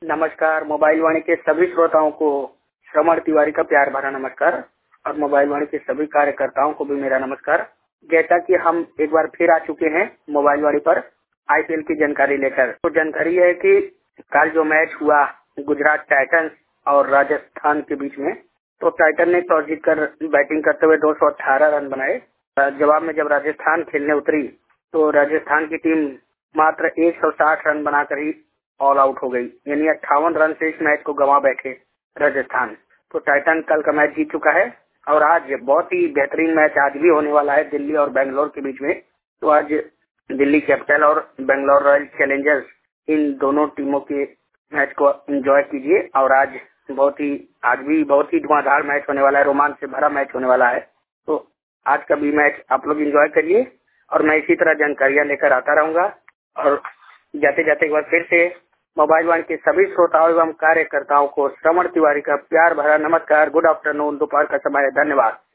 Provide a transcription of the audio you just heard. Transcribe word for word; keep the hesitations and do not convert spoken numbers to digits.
नमस्कार। मोबाइल वाणी के सभी श्रोताओं को श्रवण तिवारी का प्यार भरा नमस्कार और मोबाइल वाणी के सभी कार्यकर्ताओं को भी मेरा नमस्कार। जैसा कि हम एक बार फिर आ चुके हैं मोबाइल वाणी पर आईपीएल की जानकारी लेकर। तो जानकारी है कि कल जो मैच हुआ गुजरात टाइटंस और राजस्थान के बीच में, तो टाइटन ने टॉस जीतकर बैटिंग करते हुए दो सौ अठारह रन बनाए। जवाब में जब राजस्थान खेलने उतरी तो राजस्थान की टीम मात्र एक सौ साठ रन बनाकर ही ऑल आउट हो गई, यानी अट्ठावन रन से इस मैच को गंवा बैठे राजस्थान। तो टाइटन कल का मैच जीत चुका है और आज बहुत ही बेहतरीन मैच आज भी होने वाला है दिल्ली और बेंगलोर के बीच में। तो आज दिल्ली कैपिटल और बेंगलोर रॉयल चैलेंजर्स, इन दोनों टीमों के मैच को एंजॉय कीजिए। और आज बहुत ही आज भी बहुत ही धुआंधार मैच होने वाला है, रोमांच से भरा मैच होने वाला है। तो आज का भी मैच आप लोग एंजॉय करिए और मैं इसी तरह जानकारियां लेकर आता रहूंगा। और जाते जाते एक बार फिर से मोबाइल वाणी के सभी श्रोताओं एवं कार्यकर्ताओं को श्रवण तिवारी का प्यार भरा नमस्कार। गुड आफ्टरनून, दोपहर का समय है। धन्यवाद।